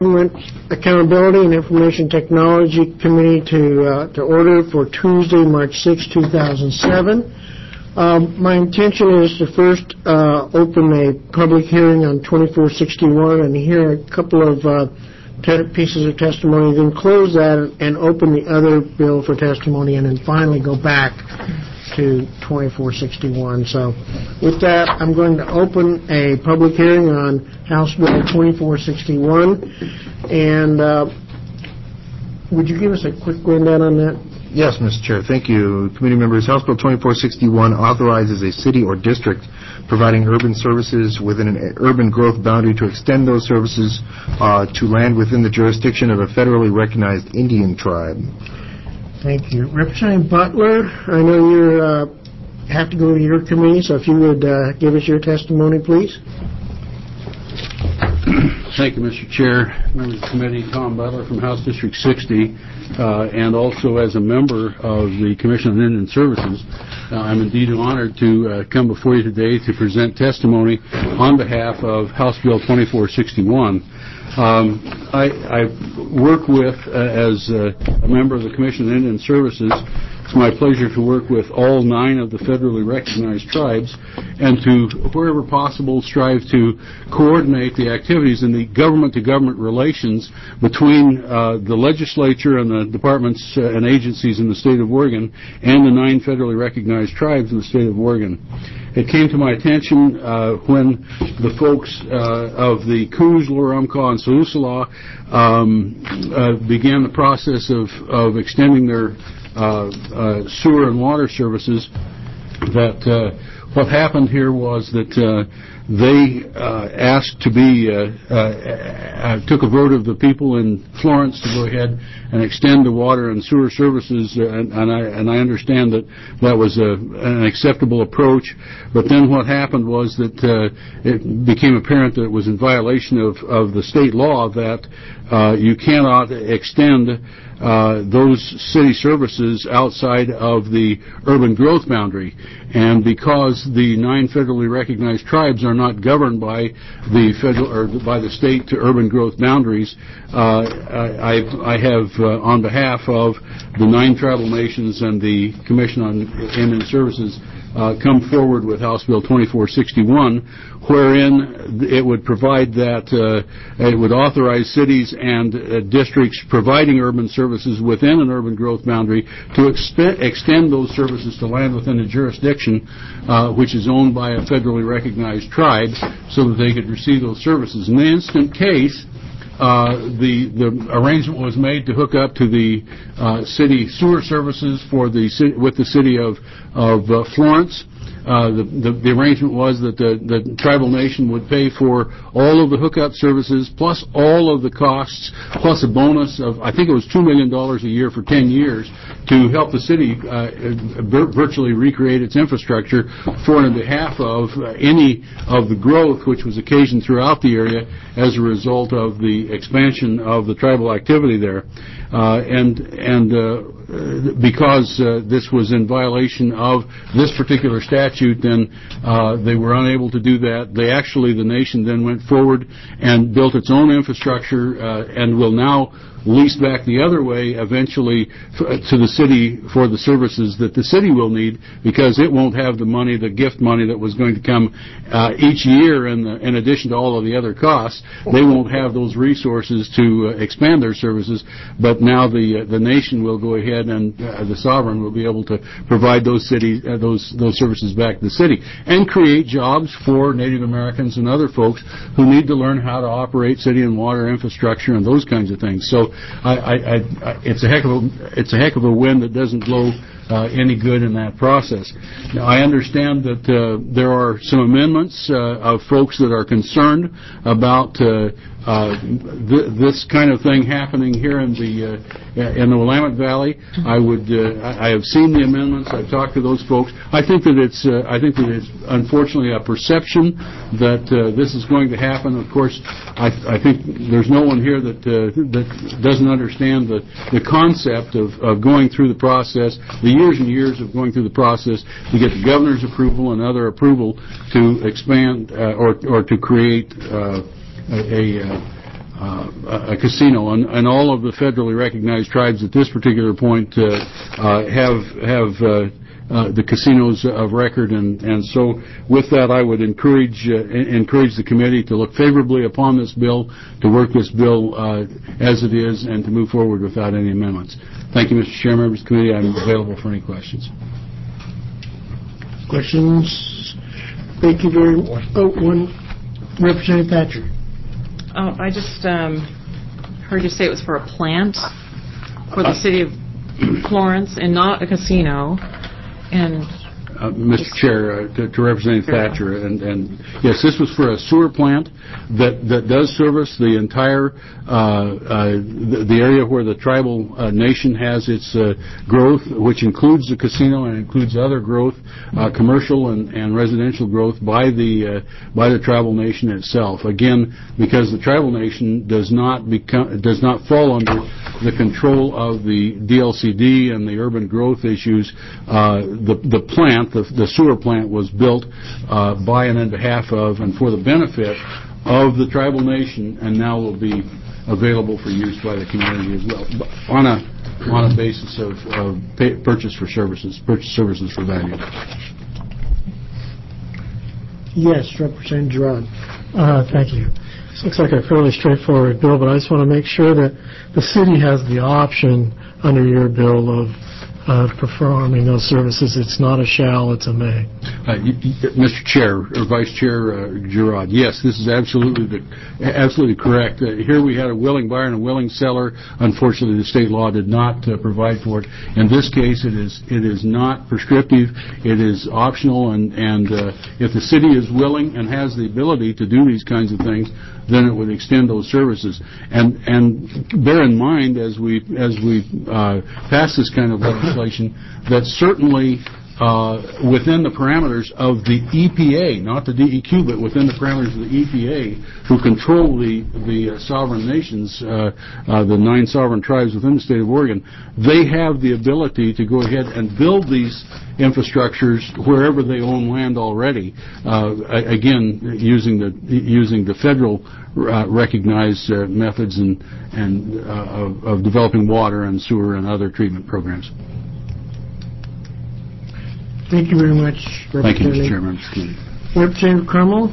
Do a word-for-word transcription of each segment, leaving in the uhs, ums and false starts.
Government Accountability and Information Technology Committee to uh, to order for Tuesday, March sixth, two thousand seven. Um, my intention is to first uh, open a public hearing on twenty-four sixty-one and hear a couple of uh, te- pieces of testimony, then close that and open the other bill for testimony, and then finally go back to twenty-four sixty-one. So with that, I'm going to open a public hearing on House Bill twenty-four sixty-one. And uh, would you give us a quick rundown on that? Yes, Mister Chair. Thank you. Committee members, House Bill twenty-four sixty-one authorizes a city or district providing urban services within an urban growth boundary to extend those services uh, to land within the jurisdiction of a federally recognized Indian tribe. Thank you. Representative Butler, I know you uh, have to go to your committee, so if you would uh, give us your testimony, please. Thank you, Mister Chair. Members of the committee, Tom Butler from House District sixty, uh, and also as a member of the Commission on Indian Services. Uh, I'm indeed honored to uh, come before you today to present testimony on behalf of House Bill twenty-four sixty-one. Um, I, I work with, uh, as uh, a member of the Commission on Indian Services, it's my pleasure to work with all nine of the federally recognized tribes and to, wherever possible, strive to coordinate the activities in the government-to-government relations between uh, the legislature and the departments uh, and agencies in the state of Oregon and the nine federally recognized tribes in the state of Oregon. It came to my attention uh, when the folks uh, of the Coos, Lower Umpqua, and Siuslaw um, uh, began the process of, of extending their uh, uh, sewer and water services, that uh, what happened here was that uh, they uh, asked to be, uh, uh, uh, took a vote of the people in Florence to go ahead and extend the water and sewer services, uh, and, and, I, and I understand that that was a, an acceptable approach. But then what happened was that uh, it became apparent that it was in violation of, of the state law that uh, you cannot extend Uh, those city services outside of the urban growth boundary. And because the nine federally recognized tribes are not governed by the federal or by the state to urban growth boundaries, uh, I, I have, uh, on behalf of the nine tribal nations and the Commission on Indian Services, uh, come forward with House Bill twenty-four sixty-one, wherein it would provide that uh, it would authorize cities and uh, districts providing urban services within an urban growth boundary to expe- extend those services to land within a jurisdiction uh, which is owned by a federally recognized tribe, so that they could receive those services. In the instant case, Uh, the the arrangement was made to hook up to the uh, city sewer services for the with the city of of uh, Florence. Uh, the, the, the arrangement was that the, the tribal nation would pay for all of the hookup services plus all of the costs, plus a bonus of, I think it was two million dollars a year for ten years to help the city uh, virtually recreate its infrastructure for and on behalf of uh, any of the growth which was occasioned throughout the area as a result of the expansion of the tribal activity there. Uh, and and uh, because uh, this was in violation of this particular statute, then uh, they were unable to do that. They actually, the nation then went forward and built its own infrastructure uh, and will now lease back the other way eventually f- to the city for the services that the city will need, because it won't have the money, the gift money that was going to come uh, each year in, the, in addition to all of the other costs. They won't have those resources to uh, expand their services, but now the uh, the nation will go ahead and uh, the sovereign will be able to provide those cities, uh, those those services back to the city and create jobs for Native Americans and other folks who need to learn how to operate city and water infrastructure and those kinds of things. So I, I, I, it's a heck of a it's a heck of a wind that doesn't blow uh, any good in that process. Now, I understand that uh, there are some amendments uh, of folks that are concerned about uh, uh, th- this kind of thing happening here in the uh, in the Willamette Valley. I would uh, I have seen the amendments. I've talked to those folks. I think that it's uh, I think that it's unfortunately a perception that uh, this is going to happen. Of course, I, I think there's no one here that uh, that doesn't understand the the concept of, of going through the process, the years and years of going through the process to get the governor's approval and other approval to expand uh, or or to create uh, a, a uh, a casino, and, and all of the federally recognized tribes at this particular point uh, uh, have have uh, uh, the casinos of record, and, and so with that, I would encourage uh, encourage the committee to look favorably upon this bill, to work this bill uh, as it is, and to move forward without any amendments. Thank you, Mister Chair, members of the committee. I'm available for any questions. Questions? Thank you very much. Oh, one, Representative Thatcher. Oh, I just um, heard you say it was for a plant for the city of Florence and not a casino. And Uh, Mister Chair, uh, to, to Representative Thatcher, and, and yes, this was for a sewer plant that, that does service the entire uh, uh, the, the area where the tribal uh, nation has its uh, growth, which includes the casino and includes other growth, uh, commercial and, and residential growth by the uh, by the tribal nation itself. Again, because the tribal nation does not become does not fall under the control of the D L C D and the urban growth issues, uh, the the plant. The, the sewer plant was built uh, by and on behalf of and for the benefit of the tribal nation, and now will be available for use by the community as well, on a on a basis of, of pay, purchase for services, purchase services for value. Yes, Representative Girard. Uh, thank you. This looks like a fairly straightforward bill, but I just want to make sure that the city has the option under your bill of Uh, performing those services. It's not a shall, it's a may. Uh, y- y- Mister Chair, or Vice Chair uh, Girard, yes, this is absolutely the, absolutely correct. Uh, here we had a willing buyer and a willing seller. Unfortunately, the state law did not uh, provide for it. In this case, it is it is not prescriptive. It is optional, and and uh, if the city is willing and has the ability to do these kinds of things, then it would extend those services. And and bear in mind as we as we uh, pass this kind of legislation, that certainly uh, within the parameters of the E P A, not the D E Q, but within the parameters of the E P A, who control the the uh, sovereign nations, uh, uh, the nine sovereign tribes within the state of Oregon, they have the ability to go ahead and build these infrastructures wherever they own land already. Uh, again, using the using the federal uh, recognized uh, methods and and uh, of, of developing water and sewer and other treatment programs. Thank you very much, Representative. Thank you, Mister Chairman. Representative Crummell.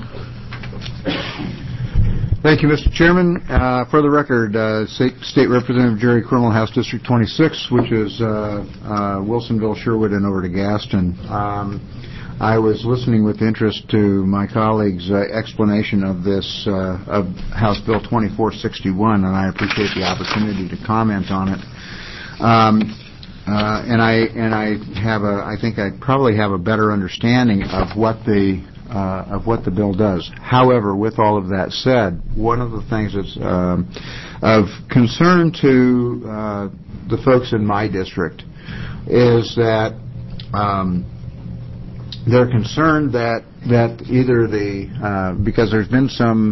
Thank you, Mister Chairman. Uh, for the record, uh, State, State Representative Jerry Crummell, House District twenty-six, which is uh, uh, Wilsonville, Sherwood, and over to Gaston. Um, I was listening with interest to my colleague's uh, explanation of this, uh, of House Bill twenty-four sixty-one, and I appreciate the opportunity to comment on it. Um, uh, and I and I have a, I think I probably have a better understanding of what the Uh, of what the bill does. However, with all of that said, one of the things that's um, of concern to uh, the folks in my district is that um, they're concerned that that either the uh, because there's been some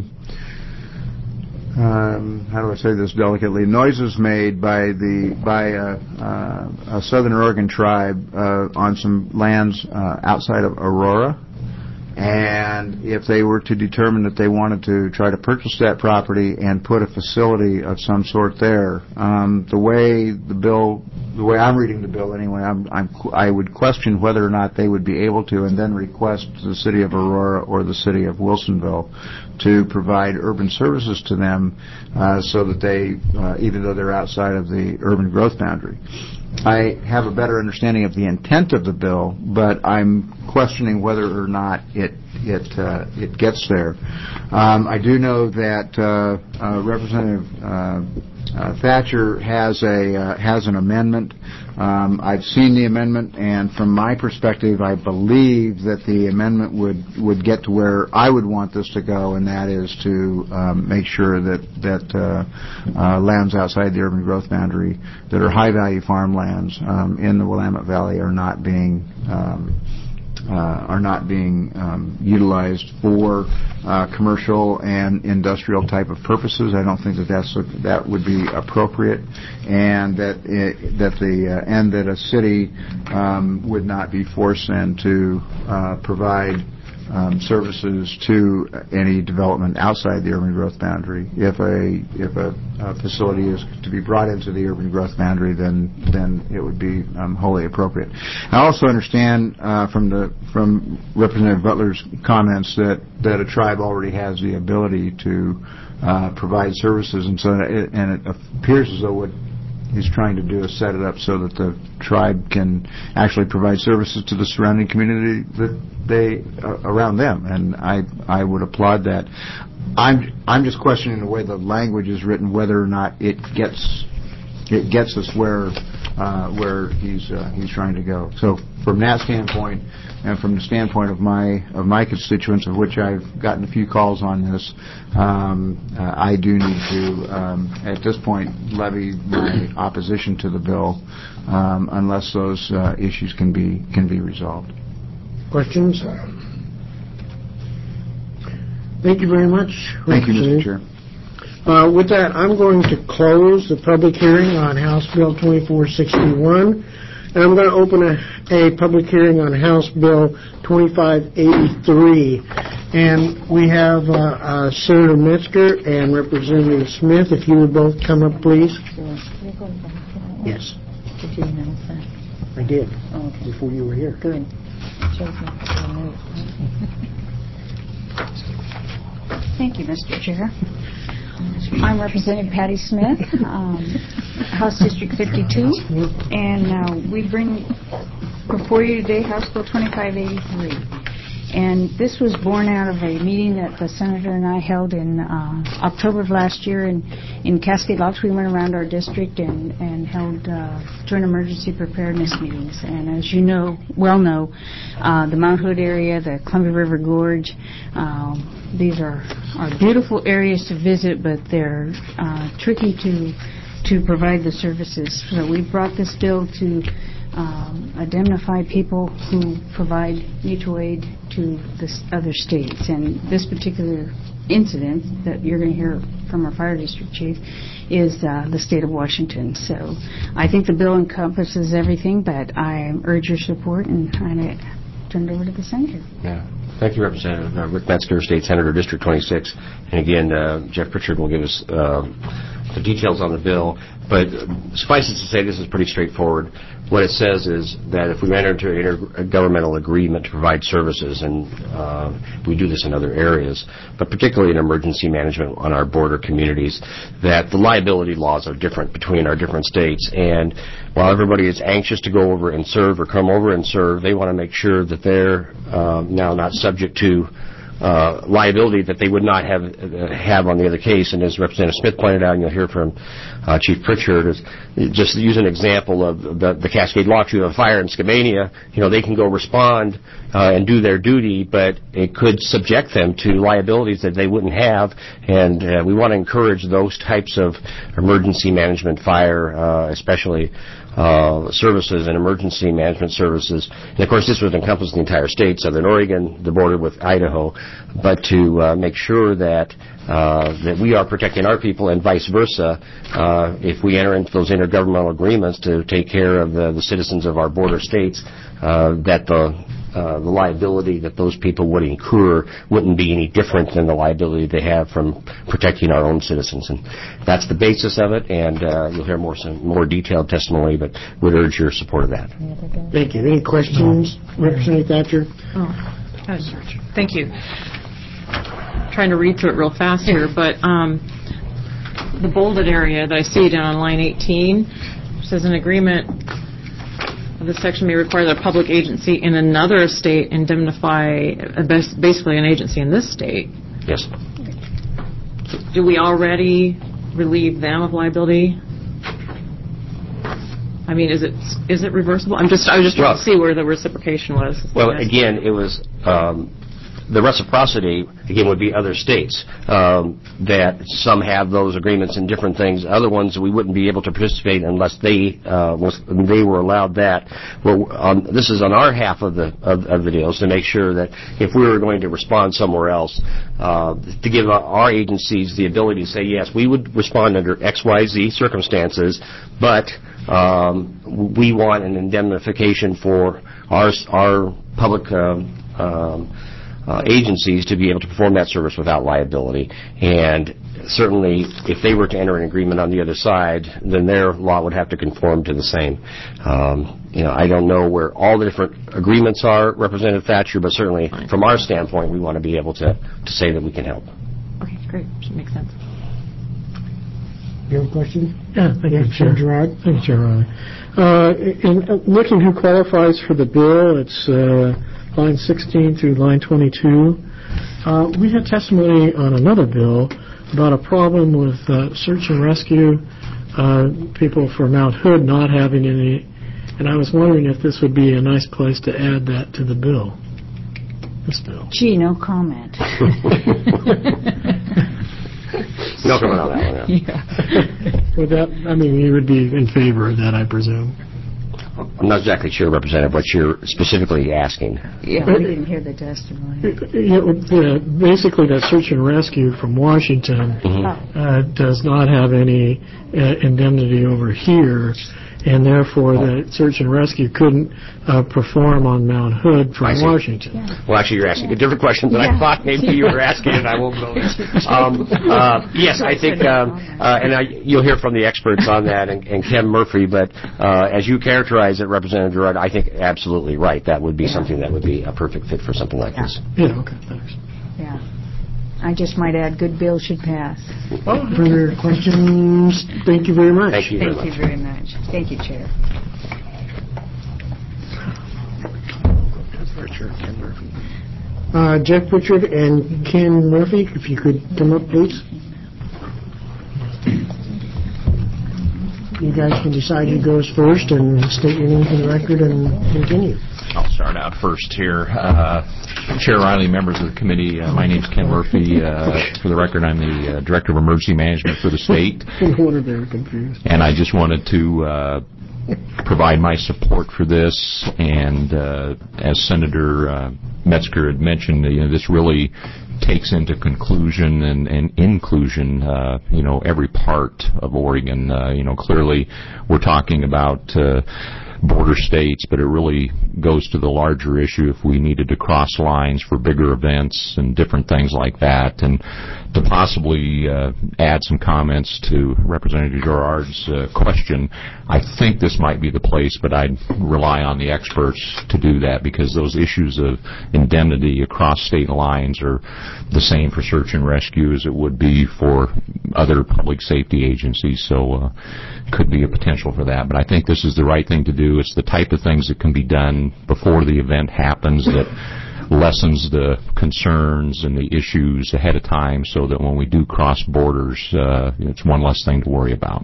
um, how do I say this delicately, noises made by the by a, uh, a Southern Oregon tribe uh, on some lands uh, outside of Aurora. And if they were to determine that they wanted to try to purchase that property and put a facility of some sort there, um, the way the bill, the way I'm reading the bill anyway, I'm, I'm, I would question whether or not they would be able to, and then request the city of Aurora or the city of Wilsonville to provide urban services to them, uh, so that they, uh, even though they're outside of the urban growth boundary. I have a better understanding of the intent of the bill, but I'm questioning whether or not it it uh, it gets there. Um, I do know that uh, uh, Representative uh, uh, Thatcher has a uh, has an amendment. Um, I've seen the amendment, and from my perspective, I believe that the amendment would, would get to where I would want this to go, and that is to um, make sure that that uh, uh, lands outside the urban growth boundary that are high-value farmlands um, in the Willamette Valley are not being um, uh, are not being um, utilized for uh, commercial and industrial type of purposes. I don't think that that's a, that would be appropriate, and that it, that the uh, and that a city um, would not be forced then to uh, provide um, services to any development outside the urban growth boundary. If a if a, a facility is to be brought into the urban growth boundary, then then it would be um, wholly appropriate. I also understand uh, from the from Representative Butler's comments that that a tribe already has the ability to uh, provide services, and so it, and it appears as though what he's trying to do is set it up so that the tribe can actually provide services to the surrounding community that they uh, around them, and I I would applaud that. I'm I'm just questioning the way the language is written, whether or not it gets it gets us where uh, where he's uh, he's trying to go. So from that standpoint, and from the standpoint of my of my constituents, of which I've gotten a few calls on this, um, uh, I do need to, um, at this point, levy my opposition to the bill um, unless those uh, issues can be can be resolved. Questions? Thank you very much. Thank you, Mister Chair. Uh, with that, I'm going to close the public hearing on House Bill twenty-four sixty-one, and I'm going to open a, a public hearing on House Bill twenty-five eighty-three. And we have uh, uh, Senator Metzger and Representative Smith. If you would both come up, please. Yes. Did you announce that? I did. Oh, okay. Before you were here. Good. Thank you, Mister Chair. I'm Representative Patty Smith, um, House District fifty-two, and uh, we bring before you today House Bill twenty-five eighty-three. And this was born out of a meeting that the Senator and I held in uh, October of last year in, in Cascade Locks. We went around our district and, and held uh, joint emergency preparedness meetings. And as you know, well know, uh, the Mount Hood area, the Columbia River Gorge, um, these are, are beautiful areas to visit, but they're uh, tricky to to provide the services. So we brought this bill to Um, identify people who provide mutual aid to the other states. And this particular incident that you're going to hear from our fire district chief is uh, the state of Washington. So I think the bill encompasses everything, but I urge your support, and I'm going to turn it over to the senator. Yeah. Thank you, Representative uh, Rick Metzger, State Senator, District twenty-six. And again, uh, Jeff Pritchard will give us uh, the details on the bill. But suffice it to say, this is pretty straightforward. What it says is that if we enter into an intergovernmental agreement to provide services, and uh, we do this in other areas, but particularly in emergency management on our border communities, that the liability laws are different between our different states. And while everybody is anxious to go over and serve or come over and serve, they want to make sure that they're uh, now not subject to Uh, liability that they would not have uh, have on the other case. And as Representative Smith pointed out, and you'll hear from uh, Chief Pritchard, is just use an example of the, the Cascade Locks. You have a fire in Skamania, you know, they can go respond uh, and do their duty, but it could subject them to liabilities that they wouldn't have. And uh, we want to encourage those types of emergency management, fire, uh, especially Uh, services and emergency management services. And of course, this would encompass the entire state, Southern Oregon, the border with Idaho, but to uh, make sure that uh, that we are protecting our people and vice versa uh, if we enter into those intergovernmental agreements to take care of the, the citizens of our border states, uh, that the Uh, the liability that those people would incur wouldn't be any different than the liability they have from protecting our own citizens. And that's the basis of it, and uh, you'll hear more some more detailed testimony, but would urge your support of that. Thank you. Any questions, Representative Thatcher? Oh, thank you. I'm trying to read through it real fast here, but um, the bolded area that I see down on line eighteen says an agreement. This section may require that a public agency in another state indemnify uh, basically an agency in this state. Yes. Do we already relieve them of liability? I mean, is it is it reversible? I'm just I was just trying well, to see where the reciprocation was. Well, again, it was um, the reciprocity, again, would be other states um, that some have those agreements and different things. Other ones we wouldn't be able to participate unless they uh, was, they were allowed that. Well, um, this is on our half of the of, of the deals to make sure that if we were going to respond somewhere else, uh, to give our agencies the ability to say, yes, we would respond under X Y Z circumstances, but um, we want an indemnification for our our public Um, um, uh, agencies to be able to perform that service without liability. And certainly, if they were to enter an agreement on the other side, then their law would have to conform to the same. Um, you know, I don't know where all the different agreements are, Representative Thatcher, but certainly from our standpoint, we want to be able to, to say that we can help. Okay, great. Makes sense. You have a question? Yeah, thank you, Chair Chair. Gerard. Thank you, Chair Riley. Uh, in uh, looking who qualifies for the bill, it's uh, line sixteen through line twenty-two. Uh, we had testimony on another bill about a problem with uh, search and rescue, uh, people for Mount Hood not having any, and I was wondering if this would be a nice place to add that to the bill. This bill. Gee, no comment. No comment on that one, yeah. Yeah. Would that, I mean, you would be in favor of that, I presume. I'm not exactly sure, Representative, what you're specifically asking. Yeah, we didn't hear the testimony. Yeah, uh, basically, that search and rescue from Washington Mm-hmm. uh, does not have any uh, indemnity over here, and therefore the search and rescue couldn't uh, perform on Mount Hood I from see. Washington. Yeah. Well, actually, you're asking a different question than I Yeah. thought maybe you were asking, and I won't go there. Um, uh, yes, I think, um, uh, and I, you'll hear from the experts on that, and, and Ken Murphy, but uh, as you characterize it, Representative Gerard, I think absolutely right. That would be Yeah. something that would be a perfect fit for something like Yeah. this. Yeah, okay, thanks. Yeah. I just might add, good bill should pass. Further questions? Thank you very much. Thank you very Thank much. you very much. Thank you, Chair. Uh, Jeff Pritchard and Ken Murphy, if you could come up, please. You guys can decide who goes first and state your name for the record and continue. I'll start out first here. Uh, Chair Riley, members of the committee, uh, my name's Ken Murphy. Uh, for the record, I'm the uh, Director of Emergency Management for the state. No wonder they were confused. And I just wanted to uh, provide my support for this. And uh, as Senator uh, Metzger had mentioned, you know, this really takes into conclusion and, and inclusion, uh, you know, every part of Oregon. Uh, you know, clearly we're talking about uh, border states, but it really goes to the larger issue if we needed to cross lines for bigger events and different things like that. And to possibly uh, add some comments to Representative Gerard's uh, question, I think this might be the place, but I'd rely on the experts to do that, because those issues of indemnity across state lines are the same for search and rescue as it would be for other public safety agencies. So uh, could be a potential for that. But I think this is the right thing to do. It's the type of things that can be done before the event happens that lessens the concerns and the issues ahead of time, so that when we do cross borders, uh, it's one less thing to worry about.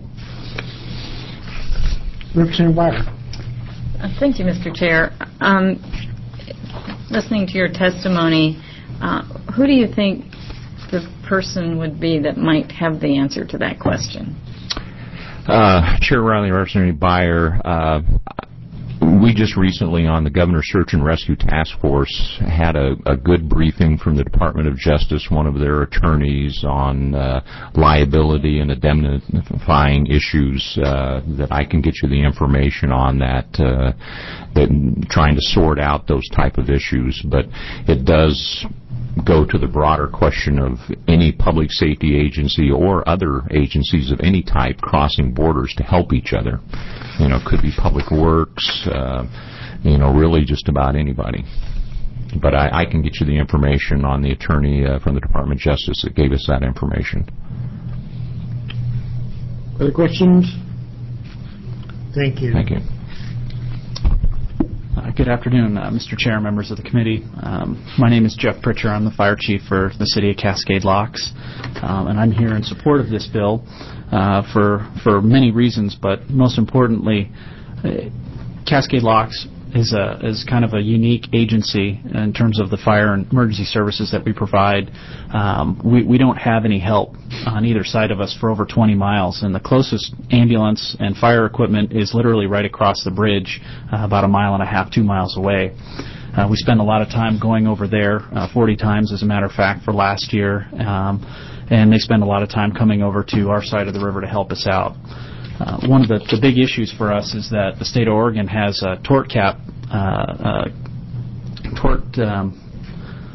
Representative Byer. Uh, Thank you, Mister Chair. Um, listening to your testimony, uh, who do you think the person would be that might have the answer to that question? Uh, Chair Riley, Representative Byer, uh, we just recently on the Governor's Search and Rescue Task Force had a, a good briefing from the Department of Justice, one of their attorneys, on uh, liability and indemnifying issues uh, that I can get you the information on that, uh, that trying to sort out those type of issues. But it does go to the broader question of any public safety agency or other agencies of any type crossing borders to help each other. You know, it could be Public Works, uh, you know, really just about anybody. But I, I can get you the information on the attorney uh, from the Department of Justice that gave us that information. Other questions? Thank you. Thank you. Uh, good afternoon, uh, Mister Chair, members of the committee. Um, my name is Jeff Pritchard. I'm the fire chief for the city of Cascade Locks, um, and I'm here in support of this bill uh, for for many reasons. But most importantly, uh, Cascade Locks is a is kind of a unique agency in terms of the fire and emergency services that we provide. Um, we we don't have any help on either side of us for over twenty miles, and the closest ambulance and fire equipment is literally right across the bridge, uh, about a mile and a half, two miles away. Uh, we spend a lot of time going over there, uh, forty times as a matter of fact for last year, um, and they spend a lot of time coming over to our side of the river to help us out. Uh, one of the, the big issues for us is that the state of Oregon has a tort cap, uh, uh, tort um,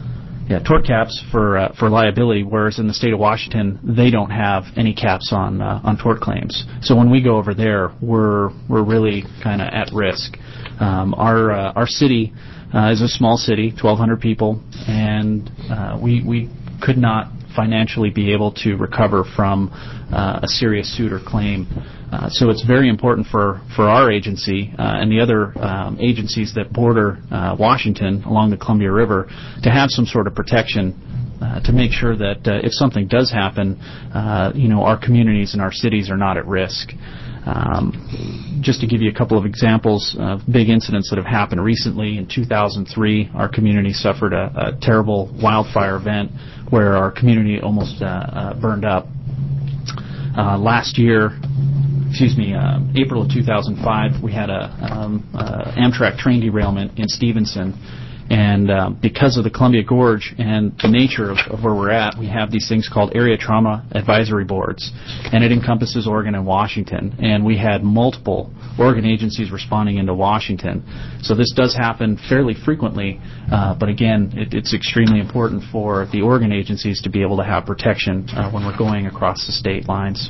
yeah, tort caps for uh, for liability, whereas in the state of Washington they don't have any caps on uh, on tort claims. So when we go over there, we're we're really kind of at risk. Um, our uh, our city uh, is a small city, twelve hundred people, and uh, we we could not financially be able to recover from uh, a serious suit or claim. Uh, so it's very important for, for our agency uh, and the other um, agencies that border uh, Washington along the Columbia River to have some sort of protection uh, to make sure that uh, if something does happen, uh, you know, our communities and our cities are not at risk. Um, just to give you a couple of examples of big incidents that have happened recently, in two thousand three, our community suffered a, a terrible wildfire event where our community almost uh, uh, burned up. Uh, last year, excuse me, uh, April of two thousand five, we had a um, uh, Amtrak train derailment in Stevenson. And uh, because of the Columbia Gorge and the nature of, of where we're at, we have these things called area trauma advisory boards, and it encompasses Oregon and Washington. And we had multiple Oregon agencies responding into Washington. So this does happen fairly frequently, uh, but again, it, it's extremely important for the Oregon agencies to be able to have protection uh, when we're going across the state lines.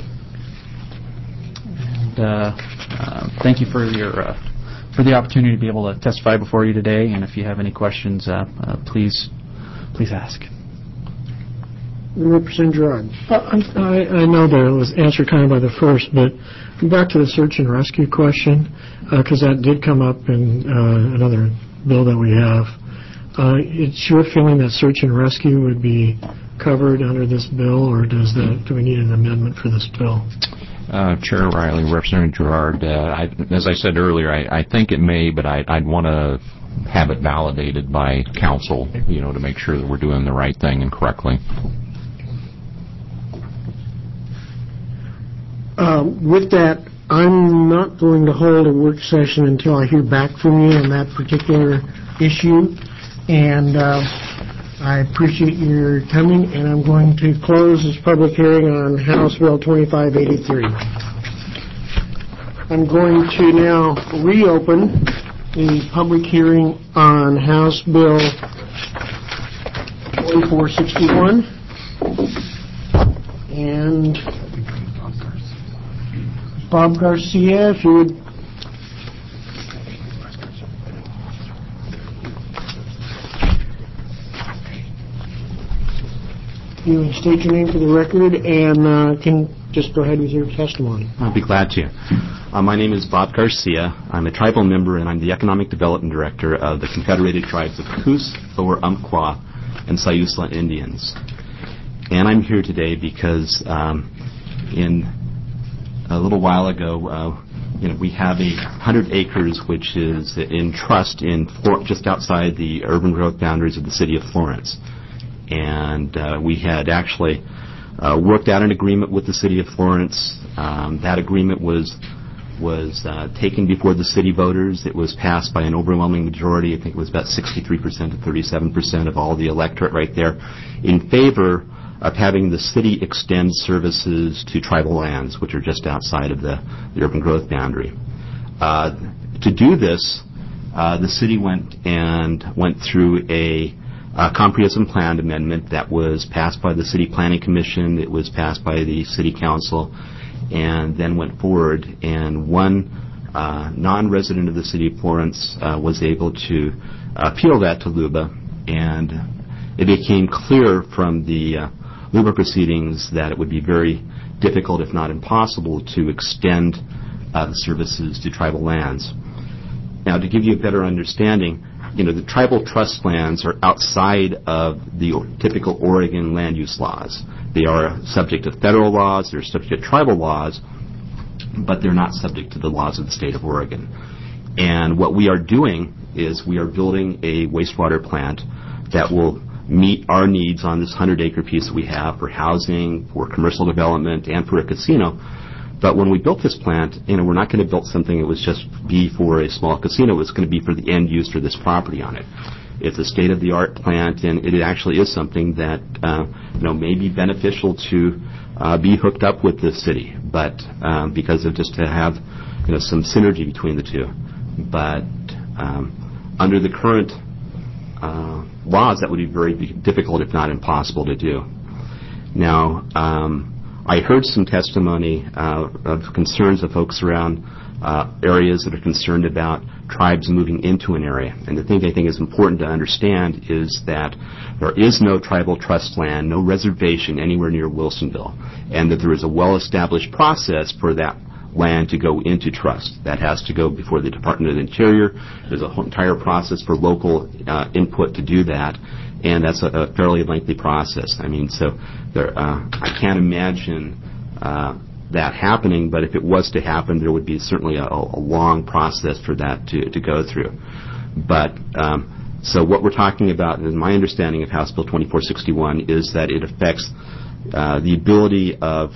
And uh, uh, thank you for your... Uh, for the opportunity to be able to testify before you today, and if you have any questions, uh, uh, please please ask. Representative Gerard. I, I know that it was answered kind of by the first, but back to the search and rescue question, because uh, that did come up in uh, another bill that we have. Uh, it's your feeling that search and rescue would be covered under this bill, or does the, do we need an amendment for this bill? Uh, Chair Riley, Representative Gerard, uh, I, as I said earlier, I, I think it may, but I, I'd want to have it validated by council, you know, to make sure that we're doing the right thing and correctly. Um, with that, I'm not going to hold a work session until I hear back from you on that particular issue, and uh, I appreciate your coming, and I'm going to close this public hearing on House Bill twenty-five eighty-three. I'm going to now reopen the public hearing on House Bill twenty-four sixty-one, and Bob Garcia, if you would. You would state your name for the record and uh, can just go ahead with your testimony. I'll be glad to. Uh, my name is Bob Garcia. I'm a tribal member and I'm the Economic Development Director of the Confederated Tribes of Coos, Lower Umpqua, and Siuslaw Indians. And I'm here today because um, in a little while ago, uh, you know, we have a hundred acres which is in trust in just outside the urban growth boundaries of the city of Florence. And uh, we had actually uh, worked out an agreement with the city of Florence. Um, that agreement was was uh, taken before the city voters. It was passed by an overwhelming majority. I think it was about sixty-three percent to thirty-seven percent of all the electorate right there in favor of having the city extend services to tribal lands, which are just outside of the, the urban growth boundary. Uh, to do this, uh, the city went and went through a A comprehensive plan amendment that was passed by the City Planning Commission, it was passed by the City Council, and then went forward, and one uh, non-resident of the City of Florence uh, was able to appeal that to L U B A, and it became clear from the uh, L U B A proceedings that it would be very difficult, if not impossible, to extend uh, the services to tribal lands. Now, to give you a better understanding, you know, the tribal trust lands are outside of the typical Oregon land use laws. They are subject to federal laws, they're subject to tribal laws, but they're not subject to the laws of the state of Oregon. And what we are doing is we are building a wastewater plant that will meet our needs on this hundred acre piece that we have for housing, for commercial development, and for a casino. But when we built this plant, you know, we're not going to build something that was just be for a small casino. It's going to be for the end use for this property on it. It's a state-of-the-art plant, and it actually is something that, uh, you know, may be beneficial to uh, be hooked up with the city, but um, because of just to have, you know, some synergy between the two. But um, under the current uh, laws that would be very difficult, if not impossible, to do. Now, um, I heard some testimony uh, of concerns of folks around uh, areas that are concerned about tribes moving into an area. And the thing I think is important to understand is that there is no tribal trust land, no reservation anywhere near Wilsonville, and that there is a well-established process for that land to go into trust. That has to go before the Department of the Interior. There's a whole entire process for local uh, input to do that, and that's a, a fairly lengthy process. I mean, so there, uh, I can't imagine uh, that happening, but if it was to happen, there would be certainly a, a long process for that to, to go through. But um, so what we're talking about, in my understanding of House Bill twenty-four sixty-one, is that it affects uh, the ability of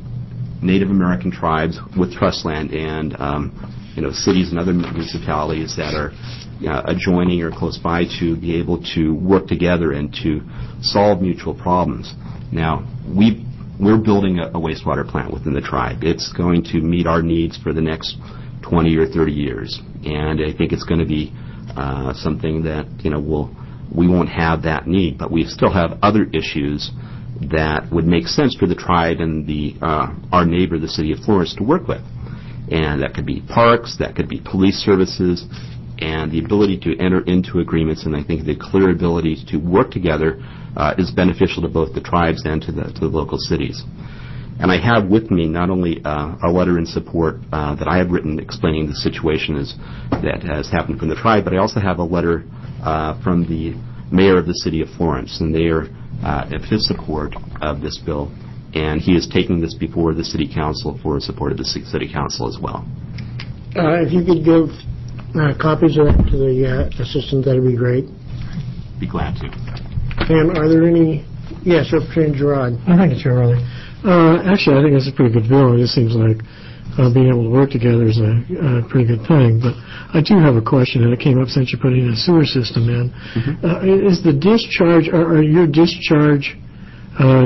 Native American tribes with trust land and um, you know cities and other municipalities that are uh, adjoining or close by to be able to work together and to solve mutual problems. Now, we we're building a, a wastewater plant within the tribe. It's going to meet our needs for the next twenty or thirty years, and I think it's going to be uh, something that you know we'll we won't have that need, but we still have other issues that would make sense for the tribe and the uh, our neighbor, the city of Florence, to work with. And that could be parks, that could be police services, and the ability to enter into agreements, and I think the clear ability to work together uh, is beneficial to both the tribes and to the, to the local cities. And I have with me not only uh, a letter in support uh, that I have written explaining the situation as, that has happened from the tribe, but I also have a letter uh, from the mayor of the city of Florence, and they are Uh, of his support of this bill, and he is taking this before the City Council for support of the City Council as well. Uh, if you could give uh, copies of that to the uh, assistant, that would be great. Be glad to. And are there any... Yes, Representative Gerard. Thank you, Chair Riley. Uh, actually, I think that's a pretty good bill. It just seems like uh, being able to work together is a, a pretty good thing. But I do have a question, and it came up since you're putting a sewer system in. Mm-hmm. Uh, is the discharge, or, or your discharge uh,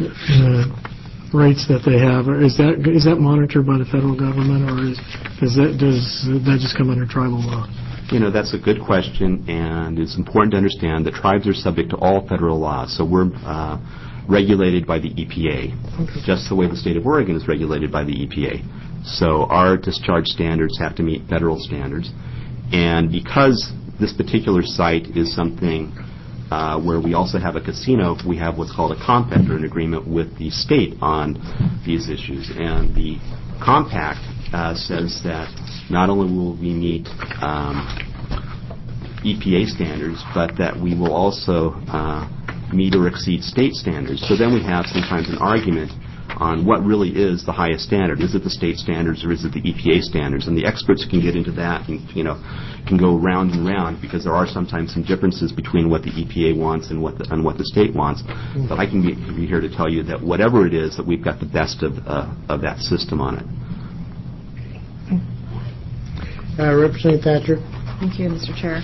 uh, rates that they have, or is that is that monitored by the federal government, or is, does that does that just come under tribal law? You know, that's a good question, and it's important to understand that tribes are subject to all federal laws. So we're uh, regulated by the E P A, okay, just the way the state of Oregon is regulated by the E P A. So our discharge standards have to meet federal standards. And because this particular site is something uh, where we also have a casino, we have what's called a compact, or an agreement with the state on these issues. And the compact uh, says that not only will we meet um, E P A standards, but that we will also uh, meet or exceed state standards. So then we have sometimes an argument on what really is the highest standard. Is it the state standards or is it the E P A standards? And the experts can get into that and, you know, can go round and round, because there are sometimes some differences between what the E P A wants and what the, and what the state wants. Mm-hmm. But I can be, be here to tell you that whatever it is, that we've got the best of, uh, of that system on it. Uh, Representative Thatcher. Thank you, Mister Chair.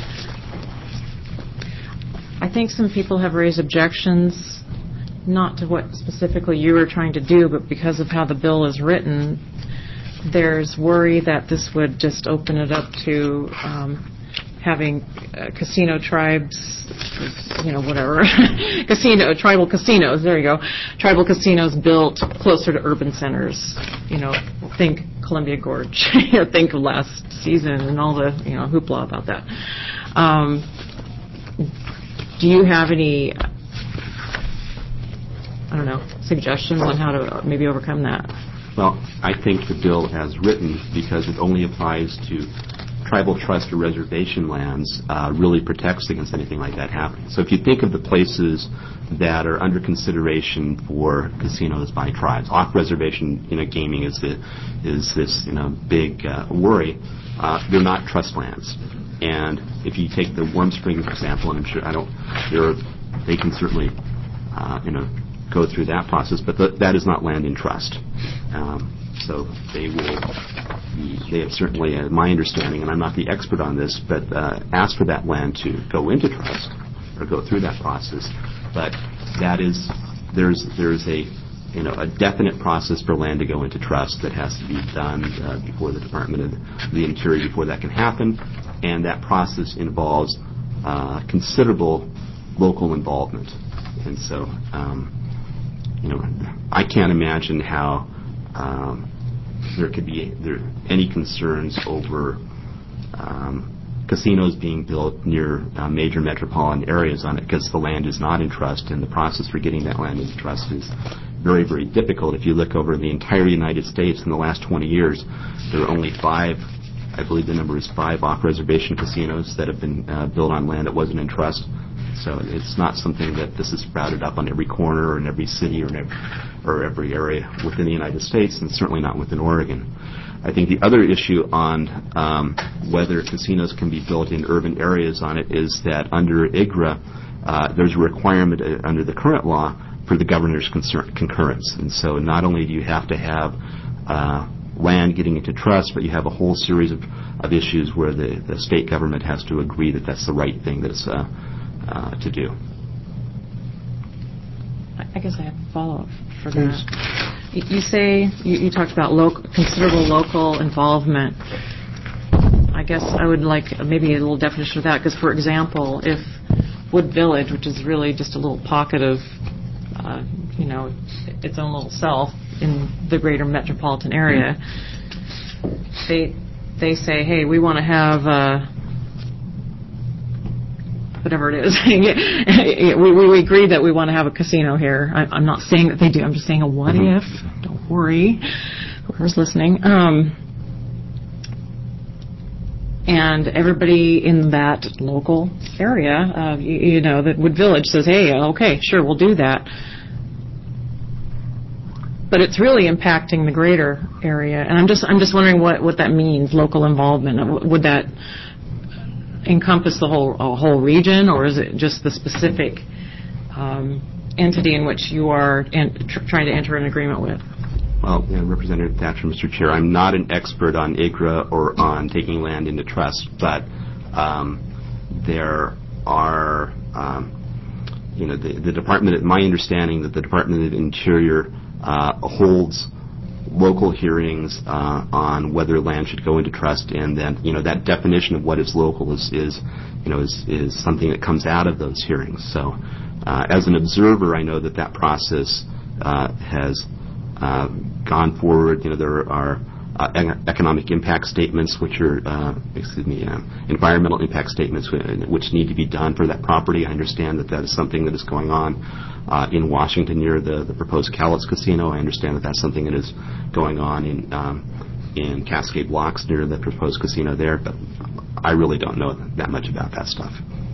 I think some people have raised objections, not to what specifically you were trying to do, but because of how the bill is written, there's worry that this would just open it up to um, having uh, casino tribes, you know, whatever, casino, tribal casinos, there you go, tribal casinos built closer to urban centers. You know, think Columbia Gorge, think of last season and all the, you know, hoopla about that. Um, do you have any, I don't know, suggestions on how to maybe overcome that? Well, I think the bill as written, because it only applies to tribal trust or reservation lands, uh, really protects against anything like that happening. So if you think of the places that are under consideration for casinos by tribes, off-reservation, you know, gaming is the is this, you know, big uh, worry. Uh, they're not trust lands. And if you take the Warm Springs example, and I'm sure I don't, there, they can certainly, uh, you know, go through that process, but th- that is not land in trust. Um, so they will, they have certainly, uh, my understanding, and I'm not the expert on this, but uh, asked for that land to go into trust or go through that process. But that is, there's there's a, you know, a definite process for land to go into trust that has to be done uh, before the Department of the Interior before that can happen, and that process involves uh, considerable local involvement. And so, um, you know, I can't imagine how um, there could be there, any concerns over um, casinos being built near uh, major metropolitan areas on it, because the land is not in trust, and the process for getting that land into trust is very, very difficult. If you look over the entire United States in the last twenty years, there are only five, I believe the number is five off-reservation casinos that have been uh, built on land that wasn't in trust. So it's not something that this is sprouted up on every corner or in every city or in every, or every area within the United States, and certainly not within Oregon. I think the other issue on um, whether casinos can be built in urban areas on it is that under I G R A, uh, there's a requirement uh, under the current law for the governor's concur- concurrence. And so not only do you have to have uh, land getting into trust, but you have a whole series of, of issues where the, the state government has to agree that that's the right thing that's uh, uh, to do. I guess I have a follow-up for that. You, you say, you, you talked about local, considerable local involvement. I guess I would like maybe a little definition of that, because, for example, if Wood Village, which is really just a little pocket of, uh, you know, its own little self in the greater metropolitan area, they they say, hey, we want to have uh, whatever it is. we, we, we agree that we want to have a casino here. I, I'm not saying that they do. I'm just saying a what mm-hmm. if. Don't worry, whoever's listening. Um, and everybody in that local area, uh, you, you know, that Wood Village says, hey, okay, sure, we'll do that. But it's really impacting the greater area, and I'm just I'm just wondering what, what that means. Local involvement, would that encompass the whole a whole region, or is it just the specific um, entity in which you are in, tr- trying to enter an agreement with? Well, you know, Representative Thatcher, Mister Chair, I'm not an expert on I G R A or on taking land into trust, but um, there are, um, you know, the, the Department. My understanding that the Department of Interior uh, holds local hearings uh, on whether land should go into trust, and then, you know, that definition of what is local is, is you know, is, is something that comes out of those hearings. So, uh, as an observer, I know that that process uh, has uh, gone forward. You know, there are uh, economic impact statements, which are, uh, excuse me, uh, environmental impact statements, which need to be done for that property. I understand that that is something that is going on uh, in Washington near the, the proposed Cowlitz Casino. I understand that that's something that is going on in um, in Cascade Locks near the proposed casino there, but I really don't know that much about that stuff.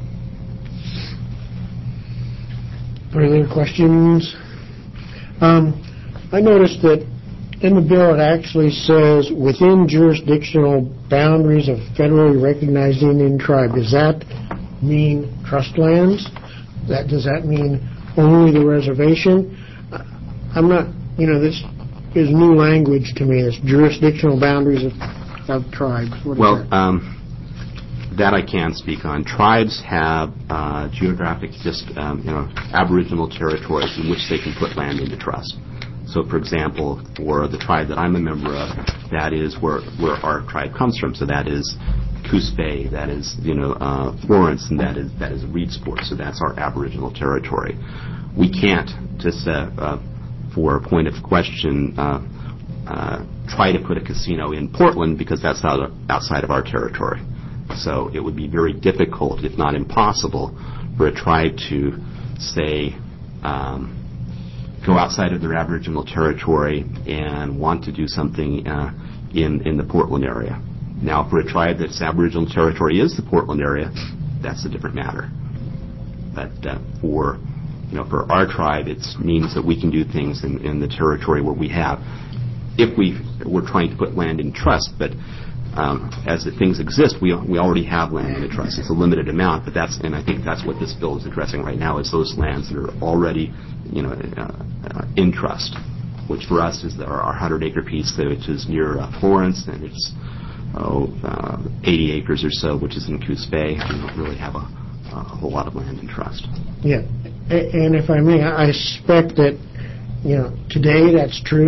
Further questions? Um, I noticed that in the bill it actually says within jurisdictional boundaries of federally recognized Indian tribe. Does that mean trust lands? That does that mean only the reservation? I'm not, you know, this is new language to me. This jurisdictional boundaries of, of tribes. What well, is that? Um, that I can speak on. Tribes have uh, geographic, just um, you know, aboriginal territories in which they can put land into trust. So, for example, for the tribe that I'm a member of, that is where where our tribe comes from. So that is Coos Bay, that is, you know, uh, Florence, and that is that is Reedsport. So that's our aboriginal territory. We can't just, uh, uh, for a point of question, uh, uh, try to put a casino in Portland because that's out of, outside of our territory. So it would be very difficult, if not impossible, for a tribe to say, um, go outside of their aboriginal territory and want to do something uh, in in the Portland area. Now, for a tribe that's aboriginal territory is the Portland area, that's a different matter. But uh, for you know, for our tribe, it means that we can do things in, in the territory where we have, if we we're trying to put land in trust. But um, as the things exist, we we already have land in the trust. It's a limited amount, but that's and I think that's what this bill is addressing right now, is those lands that are already, you know, uh, uh, in trust, which for us is our, our hundred-acre piece, which is near uh, Florence, and it's oh, uh, eighty acres or so, which is in Coos Bay. We don't really have a, a whole lot of land in trust. Yeah, and if I may, I suspect that, you know, today that's true,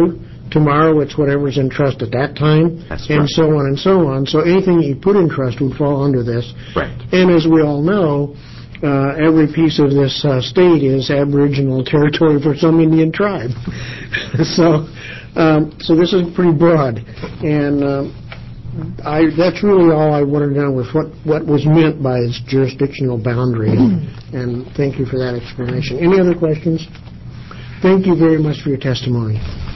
Tomorrow, it's whatever's in trust at that time, That's and correct. so on and so on. So anything that you put in trust would fall under this. Right. And as we all know, uh, every piece of this uh, state is Aboriginal territory for some Indian tribe. so, um, so this is pretty broad, and um, I, that's really all I wanted to know was what, what was meant by its jurisdictional boundary, and thank you for that explanation. Any other questions? Thank you very much for your testimony.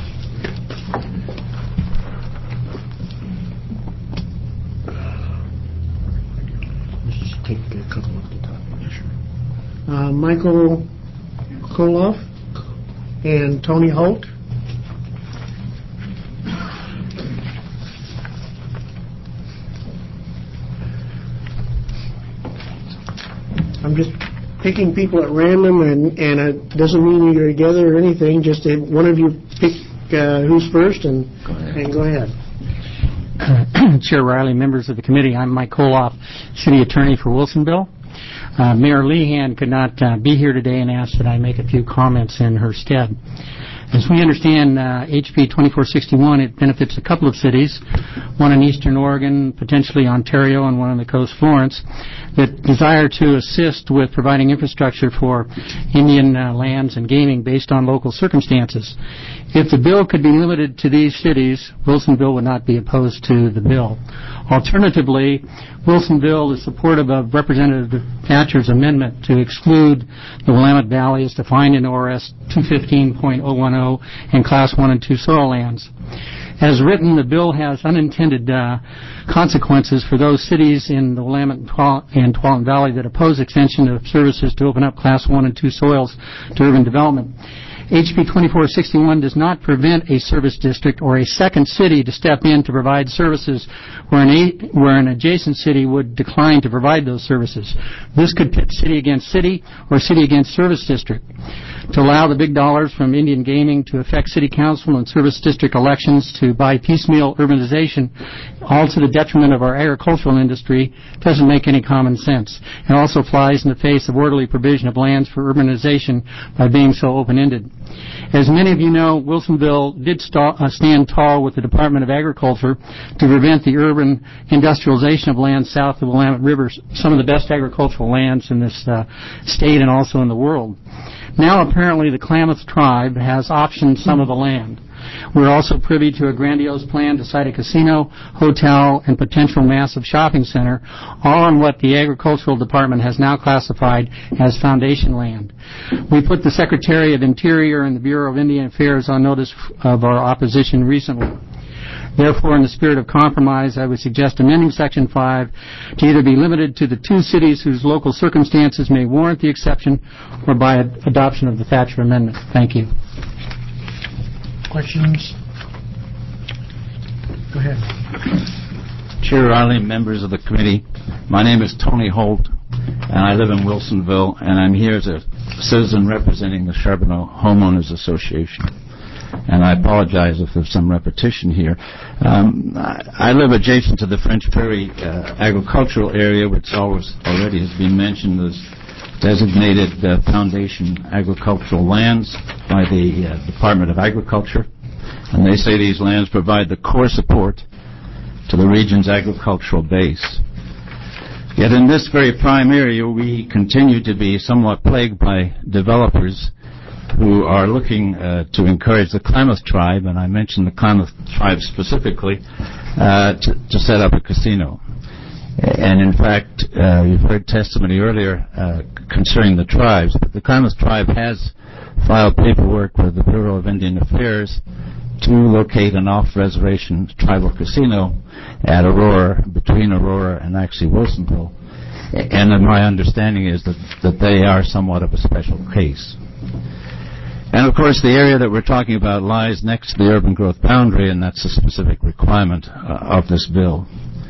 Let's just take a couple of the top. Uh, Michael Koloff and Tony Holt. I'm just picking people at random, and, and it doesn't mean you're together or anything. Just uh, one of you pick uh, who's first, and go ahead. And go ahead. Chair Riley, members of the committee, I'm Mike Koloff, City Attorney for Wilsonville. Uh, Mayor Lehan could not uh, be here today and asked that I make a few comments in her stead. As we understand, uh, H B twenty-four sixty-one, it benefits a couple of cities, one in eastern Oregon, potentially Ontario, and one on the coast, Florence, that desire to assist with providing infrastructure for Indian uh, lands and gaming based on local circumstances. If the bill could be limited to these cities, Wilsonville would not be opposed to the bill. Alternatively, Wilsonville is supportive of Representative Thatcher's amendment to exclude the Willamette Valley as defined in O R S two fifteen point oh ten and Class one and two soil lands. As written, the bill has unintended uh, consequences for those cities in the Willamette and Tualatin Valley that oppose extension of services to open up Class one and two soils to urban development. H B twenty-four sixty-one does not prevent a service district or a second city to step in to provide services where an, a, where an adjacent city would decline to provide those services. This could pit city against city or city against service district. To allow the big dollars from Indian gaming to affect city council and service district elections to buy piecemeal urbanization, all to the detriment of our agricultural industry, doesn't make any common sense. It also flies in the face of orderly provision of lands for urbanization by being so open-ended. As many of you know, Wilsonville did st- uh, stand tall with the Department of Agriculture to prevent the urban industrialization of lands south of the Willamette River, some of the best agricultural lands in this uh, state and also in the world. Now, apparently, the Klamath tribe has optioned some of the land. We're also privy to a grandiose plan to site a casino, hotel, and potential massive shopping center, all on what the Agricultural Department has now classified as foundation land. We put the Secretary of Interior and the Bureau of Indian Affairs on notice of our opposition recently. Therefore, in the spirit of compromise, I would suggest amending Section five to either be limited to the two cities whose local circumstances may warrant the exception or by ad- adoption of the Thatcher Amendment. Thank you. Questions? Go ahead. Chair Riley, members of the committee, my name is Tony Holt, and I live in Wilsonville, and I'm here as a citizen representing the Charbonneau Homeowners Association. And I apologize if there's some repetition here. Um, I, I live adjacent to the French Prairie uh, agricultural area, which always already has been mentioned as designated uh, foundation agricultural lands by the uh, Department of Agriculture. And they say these lands provide the core support to the region's agricultural base. Yet in this very prime area, we continue to be somewhat plagued by developers who are looking uh, to encourage the Klamath tribe, and I mentioned the Klamath tribe specifically, uh, to, to set up a casino. And in fact, uh, you've heard testimony earlier uh, concerning the tribes, but the Klamath tribe has filed paperwork with the Bureau of Indian Affairs to locate an off-reservation tribal casino at Aurora, between Aurora and actually Wilsonville. And my understanding is that, that they are somewhat of a special case. And of course, the area that we're talking about lies next to the urban growth boundary, and that's a specific requirement uh, of this bill.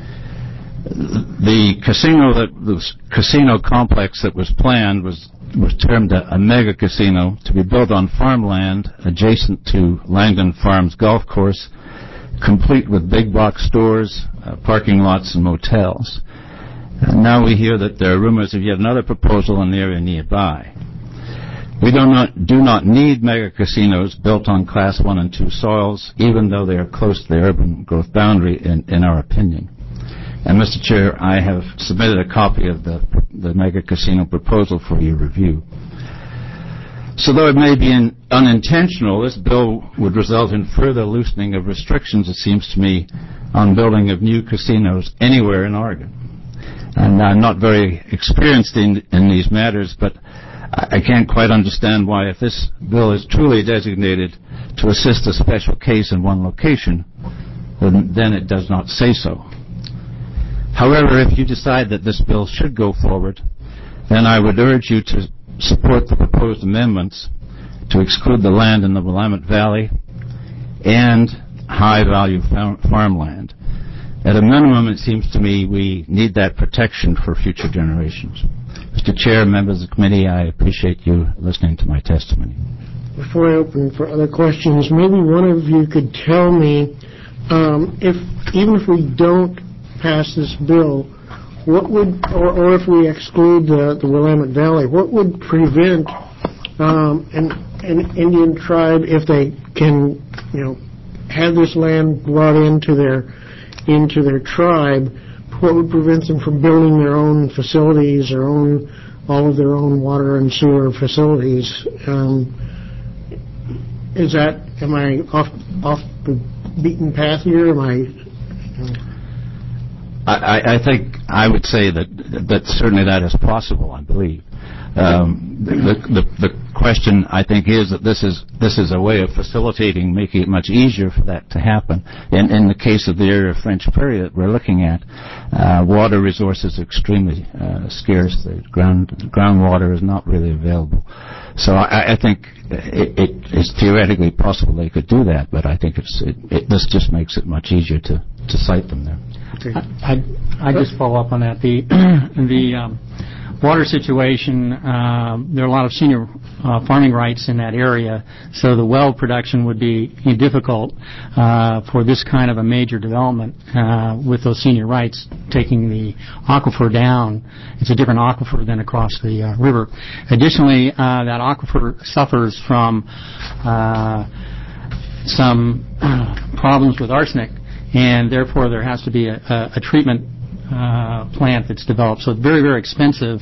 The casino that the casino complex that was planned was was termed a, a mega casino to be built on farmland adjacent to Langdon Farms golf course, complete with big box stores, uh, parking lots, and motels. And now we hear that there are rumors of yet another proposal in the area nearby. We do not, do not need mega casinos built on Class one and two soils, even though they are close to the urban growth boundary, in, in our opinion. And, Mister Chair, I have submitted a copy of the, the mega casino proposal for your review. So though it may be in, unintentional, this bill would result in further loosening of restrictions, it seems to me, on building of new casinos anywhere in Oregon. And I'm not very experienced in, in these matters, but I can't quite understand why, if this bill is truly designated to assist a special case in one location, then, then it does not say so. However, if you decide that this bill should go forward, then I would urge you to support the proposed amendments to exclude the land in the Willamette Valley and high-value farm- farmland. At a minimum, it seems to me we need that protection for future generations. Mister Chair, members of the committee, I appreciate you listening to my testimony. Before I open for other questions, maybe one of you could tell me, um, if even if we don't pass this bill, what would, or, or if we exclude the, the Willamette Valley, what would prevent um, an, an Indian tribe, if they can, you know, have this land brought into their into their tribe, what would prevent them from building their own facilities, their own, all of their own water and sewer facilities? Um, is that, am I off off the beaten path here? Am I? Um, I, I think I would say that that certainly that is possible, I believe. Um, the, the, the question, I think, is that this is this is a way of facilitating, making it much easier for that to happen. In, in the case of the area of French Prairie that we're looking at, uh, water resources are extremely uh, scarce. The ground groundwater is not really available. So I, I think it, it is theoretically possible they could do that, but I think it's it, it, this just makes it much easier to, to site them there. I, I, I just follow up on that. The the um, water situation, uh, there are a lot of senior uh, farming rights in that area, so the well production would be difficult uh, for this kind of a major development uh, with those senior rights taking the aquifer down. It's a different aquifer than across the uh, river. Additionally, uh, that aquifer suffers from uh, some uh, problems with arsenic, and therefore there has to be a, a, a treatment uh, plant that's developed. So it's very, very expensive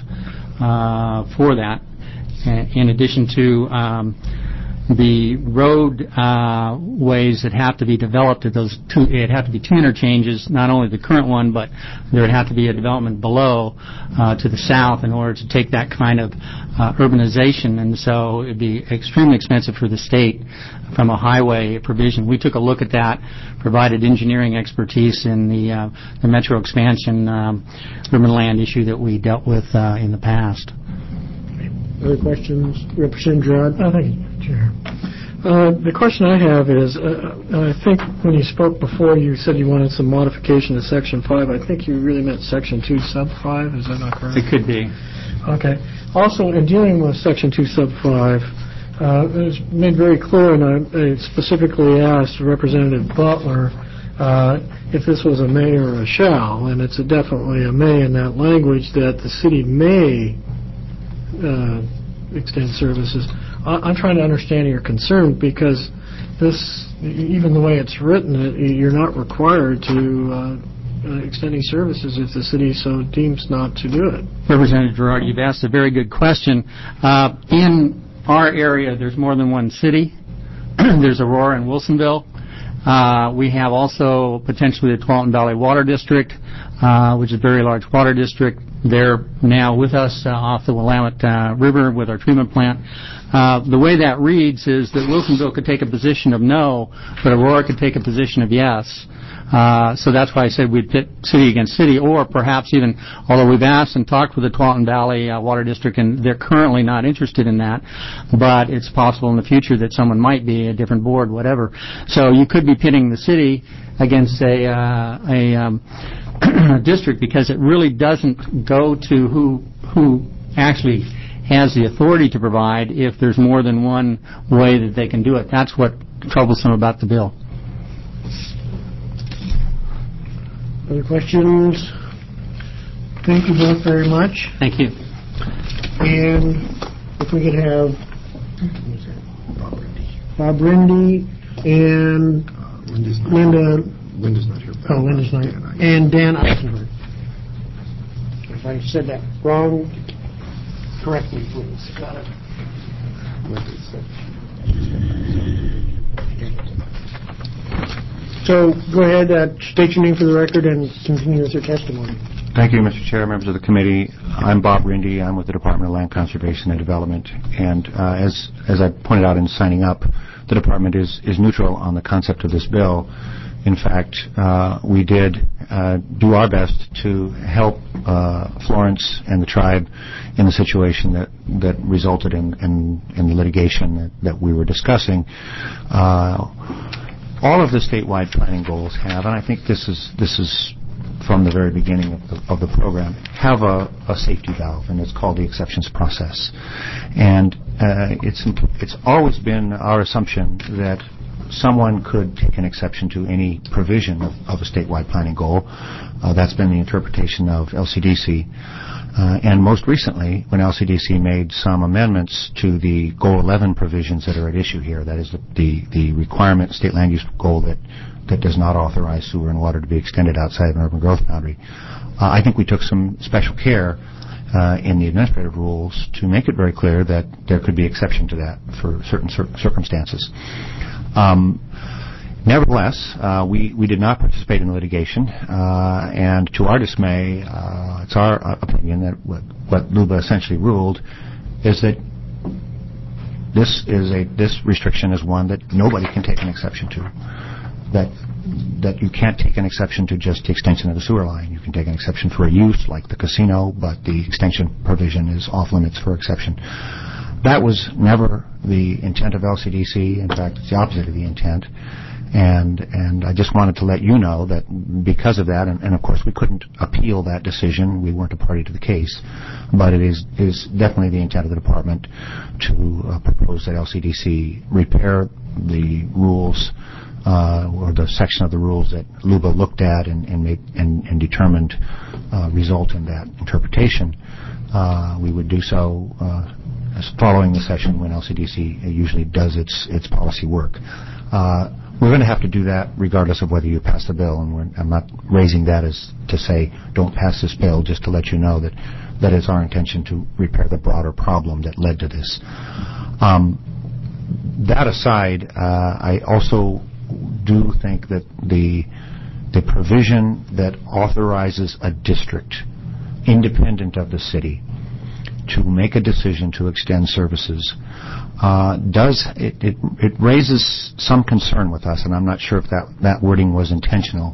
uh, for that, in addition to um, the road uh, ways that have to be developed at those two. It have to be two interchanges, not only the current one, but there would have to be a development below uh, to the south in order to take that kind of uh, urbanization, and so it'd be extremely expensive for the state from a highway provision. We took a look at that, provided engineering expertise in the uh, the metro expansion um, urban land issue that we dealt with uh, in the past. Other questions? Representative Gerard? Uh, thank you, Chair. Uh, the question I have is, uh, I think when you spoke before, you said you wanted some modification to Section five. I think you really meant Section two, Sub five. Is that not correct? It could be. Okay. Also, in dealing with Section two, Sub five, uh, it was made very clear, and I, I specifically asked Representative Butler uh, if this was a may or a shall, and it's a definitely a may in that language, that the city may Uh, extend services. I, I'm trying to understand your concern, because this, even the way it's written, it, you're not required to uh, uh, extending services if the city so deems not to do it. Representative Gerard, you've asked a very good question. Uh, in our area, there's more than one city. There's Aurora and Wilsonville. Uh, we have also potentially the Tualatin Valley Water District, uh, which is a very large water district. They're now with us uh, off the Willamette uh, River with our treatment plant. Uh, the way that reads is that Wilsonville could take a position of no, but Aurora could take a position of yes. Uh, so that's why I said we'd pit city against city, or perhaps even, although we've asked and talked with the Tualatin Valley uh, Water District, and they're currently not interested in that, but it's possible in the future that someone might be, a different board, whatever. So you could be pitting the city against a, uh, a um, district, because it really doesn't go to who who actually has the authority to provide if there's more than one way that they can do it. That's what's troublesome about the bill. Other questions? Thank you both very much. Thank you. And if we could have Bob Rindy, and Linda's not Linda. Linda's not here. Oh, Linda's not. And Dan Eisenberg. If I said that wrong, correct me, please. Got it. So go ahead, uh, state your name for the record and continue with your testimony. Thank you, Mister Chair, members of the committee. I'm Bob Rindy. I'm with the Department of Land Conservation and Development. And uh, as as I pointed out in signing up, the department is, is neutral on the concept of this bill. In fact, uh, we did uh, do our best to help uh, Florence and the tribe in the situation that, that resulted in, in, in the litigation that, that we were discussing. Uh, all of the statewide planning goals have, and I think this is this is from the very beginning of the, of the program, have a, a safety valve, and it's called the exceptions process. And uh, it's it's always been our assumption that someone could take an exception to any provision of, of a statewide planning goal. Uh, that's been the interpretation of L C D C. Uh, and most recently, when L C D C made some amendments to the Goal eleven provisions that are at issue here, that is the, the, the requirement, state land use goal that, that does not authorize sewer and water to be extended outside of an urban growth boundary. Uh, I think we took some special care uh, in the administrative rules to make it very clear that there could be exception to that for certain cir- circumstances. Um, nevertheless, uh, we, we did not participate in the litigation, uh, and to our dismay, uh, it's our uh, opinion that what, what L U B A essentially ruled is that this is a this restriction is one that nobody can take an exception to. That that you can't take an exception to just the extension of the sewer line. You can take an exception for a use like the casino, but the extension provision is off limits for exception. That was never the intent of L C D C. In fact, it's the opposite of the intent. And and I just wanted to let you know that because of that, and, and of course we couldn't appeal that decision. We weren't a party to the case. But it is, is definitely the intent of the department to uh, propose that L C D C repair the rules uh, or the section of the rules that L U B A looked at and, and, made, and, and determined uh, result in that interpretation. Uh, we would do so uh, following the session when L C D C usually does its its policy work. Uh, we're going to have to do that regardless of whether you pass the bill, and we're, I'm not raising that as to say don't pass this bill, just to let you know that that is our intention to repair the broader problem that led to this. Um, that aside, uh, I also do think that the the provision that authorizes a district independent of the city to make a decision to extend services uh, does it, it it raises some concern with us, and I'm not sure if that that wording was intentional.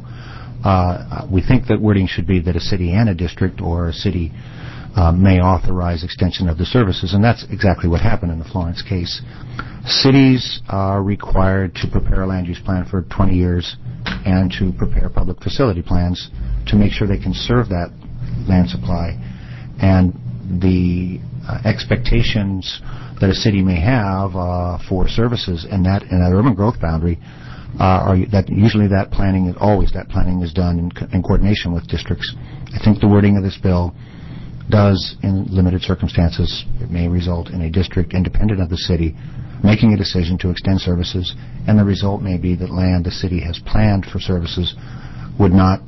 Uh, we think that wording should be that a city and a district or a city uh, may authorize extension of the services, and that's exactly what happened in the Florence case. Cities are required to prepare a land use plan for twenty years and to prepare public facility plans to make sure they can serve that land supply, and the uh, expectations that a city may have uh, for services in that in that urban growth boundary uh, are that usually that planning is always that planning is done in, co- in coordination with districts. I think the wording of this bill does, in limited circumstances, it may result in a district independent of the city making a decision to extend services, and the result may be that land the city has planned for services would not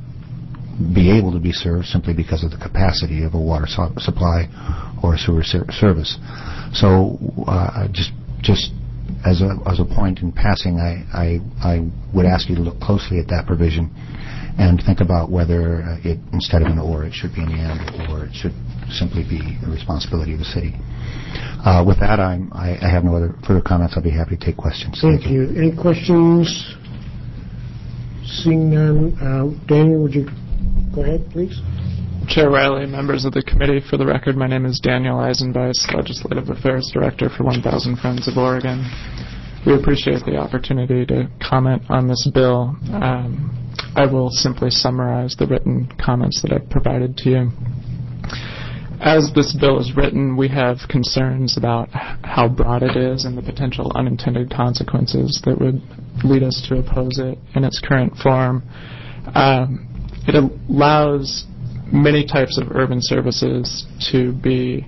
be able to be served simply because of the capacity of a water su- supply or a sewer ser- service. So uh, just just as a as a point in passing, I, I I would ask you to look closely at that provision and think about whether uh, it instead of an or it should be an and, or it should simply be the responsibility of the city. Uh, with that, I'm, I, I have no other further comments. I'll be happy to take questions. Thank, Thank you. you. Any questions? Seeing none, uh, Daniel, would you go ahead, please? Chair Riley, members of the committee, for the record, my name is Daniel Eisenbeis, Legislative Affairs Director for one thousand Friends of Oregon. We appreciate the opportunity to comment on this bill. Um, I will simply summarize the written comments that I've provided to you. As this bill is written, we have concerns about how broad it is and the potential unintended consequences that would lead us to oppose it in its current form. Um, it allows many types of urban services to be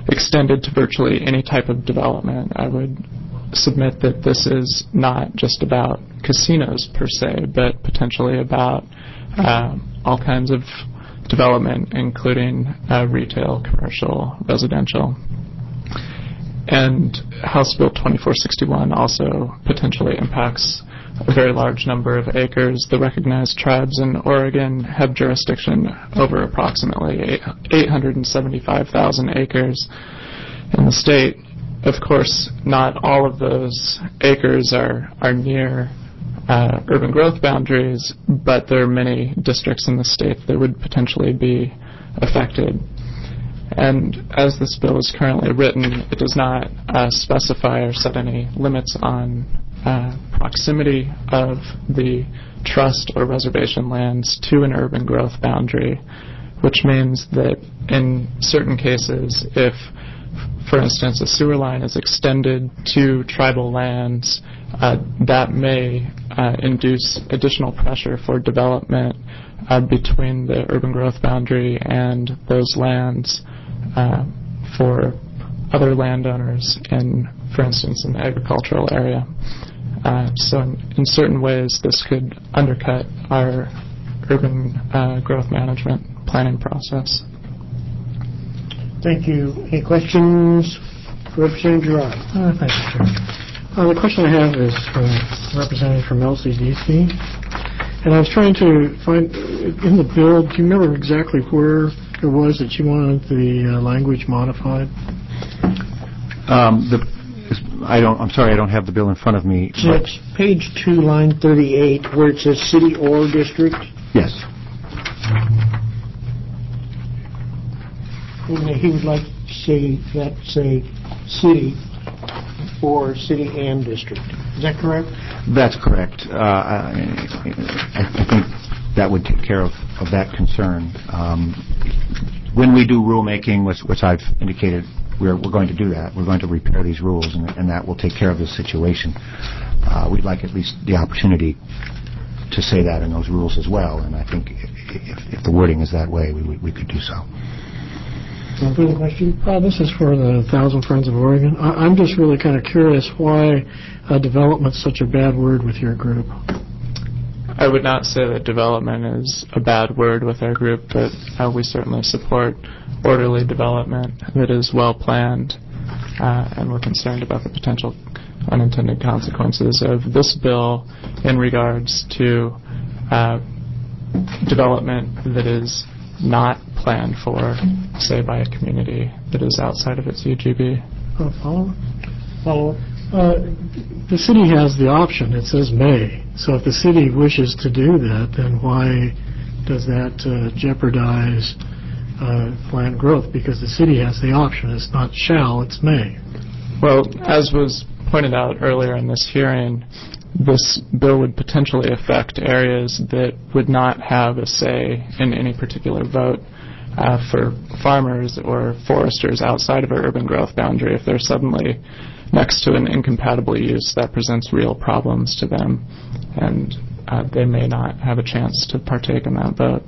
extended to virtually any type of development. I would submit that this is not just about casinos per se, but potentially about uh, all kinds of development, including uh, retail, commercial, residential. And House Bill twenty-four sixty-one also potentially impacts a very large number of acres. The recognized tribes in Oregon have jurisdiction over approximately eight hundred seventy-five thousand acres in the state. Of course, not all of those acres are, are near uh, urban growth boundaries, but there are many districts in the state that would potentially be affected. And as this bill is currently written, it does not uh, specify or set any limits on uh, proximity of the trust or reservation lands to an urban growth boundary, which means that in certain cases, if, for instance, a sewer line is extended to tribal lands, uh, that may uh, induce additional pressure for development uh, between the urban growth boundary and those lands uh, for other landowners in, for instance, in the agricultural area. Uh, so in, in certain ways, this could undercut our urban uh, growth management planning process. Thank you. Any questions for Representative Gerard? Uh, thank you, Chair. Uh, the question I have is from Representative from L C D C. And I was trying to find, in the bill, do you remember exactly where it was that you wanted the uh, language modified? Um, the, I don't, I'm sorry, I don't have the bill in front of me. So it's page two, line thirty-eight, where it says city or district? Yes. And he would like to see that say city or city and district. Is that correct? That's correct. Uh, I, I think that would take care of, of that concern. Um, when we do rulemaking, which, which I've indicated, we're, we're going to do that. We're going to repair these rules, and, and that will take care of this situation. Uh, we'd like at least the opportunity to say that in those rules as well, and I think if, if the wording is that way, we, we, we could do so. Further question? Uh, this is for the Thousand Friends of Oregon. I, I'm just really kind of curious why uh, development's such a bad word with your group. I would not say that development is a bad word with our group, but uh, we certainly support orderly development that is well planned, uh, and we're concerned about the potential unintended consequences of this bill in regards to uh, development that is not planned for, say, by a community that is outside of its U G B. Uh, follow? Follow. Uh, the city has the option. It says may. So if the city wishes to do that, then why does that uh, jeopardize uh, planned growth? Because the city has the option. It's not shall, it's may. Well, as was pointed out earlier in this hearing, this bill would potentially affect areas that would not have a say in any particular vote uh, for farmers or foresters outside of an urban growth boundary. If they're suddenly next to an incompatible use, that presents real problems to them, and uh, they may not have a chance to partake in that vote.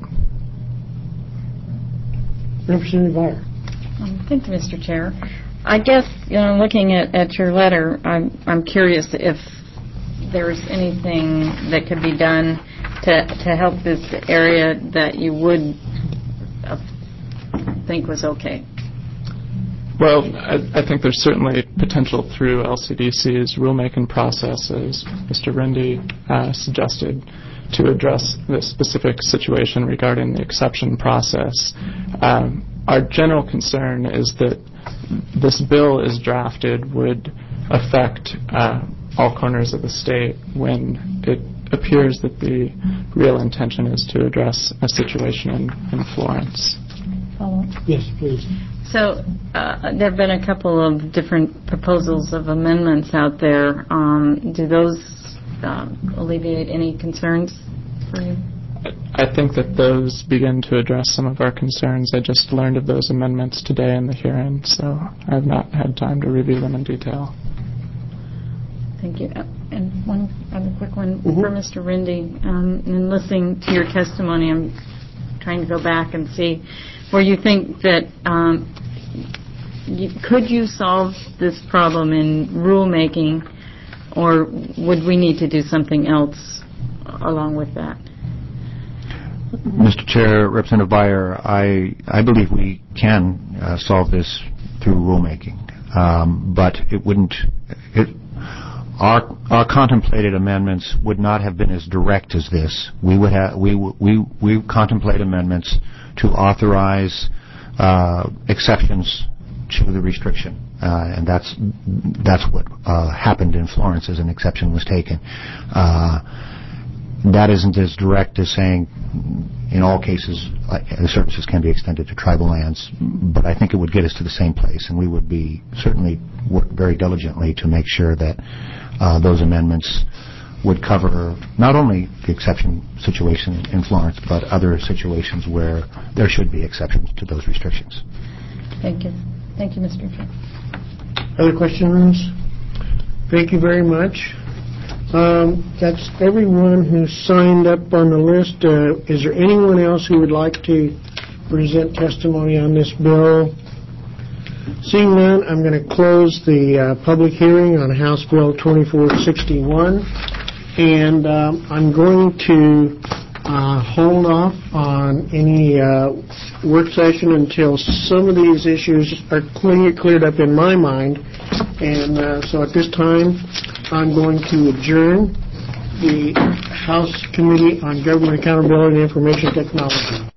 Representative Byer. Um, thank you, Mister Chair. I guess, you know, looking at, at your letter, I'm, I'm curious if there's anything that could be done to to help this area that you would uh, think was okay. Well, I, I think there's certainly potential through L C D C's rulemaking process, as Mister Rindy uh, suggested, to address the specific situation regarding the exception process. Um, our general concern is that this bill is drafted would affect uh, all corners of the state when it appears that the real intention is to address a situation in, in Florence. Follow? Yes, please. So uh, there have been a couple of different proposals of amendments out there. Um, do those uh, alleviate any concerns for you? I think that those begin to address some of our concerns. I just learned of those amendments today in the hearing, so I've not had time to review them in detail. Thank you. Uh, and one other quick one Mm-hmm. for Mister Rindy. Um, in listening to your testimony, I'm trying to go back and see where you think that um, you- could you solve this problem in rulemaking, or would we need to do something else along with that? Mister Chair, Representative Beyer, I, I believe we can uh, solve this through rulemaking, um, but it wouldn't. It, our our contemplated amendments would not have been as direct as this. We would have we we we contemplate amendments to authorize uh, exceptions to the restriction, uh, and that's that's what uh, happened in Florence, as an exception was taken. Uh, That isn't as direct as saying, in all cases, uh, the services can be extended to tribal lands, but I think it would get us to the same place, and we would be certainly work very diligently to make sure that uh, those amendments would cover not only the exception situation in Florence, but other situations where there should be exceptions to those restrictions. Thank you. Thank you, Mister Chair. Other questions? Thank you very much. Um, that's everyone who signed up on the list. Uh, is there anyone else who would like to present testimony on this bill? Seeing none, I'm going to close the uh, public hearing on House Bill twenty-four sixty-one, and um, I'm going to uh, hold off on any uh, work session until some of these issues are clear, cleared up in my mind. And uh, so at this time, I'm going to adjourn the House Committee on Government Accountability and Information Technology.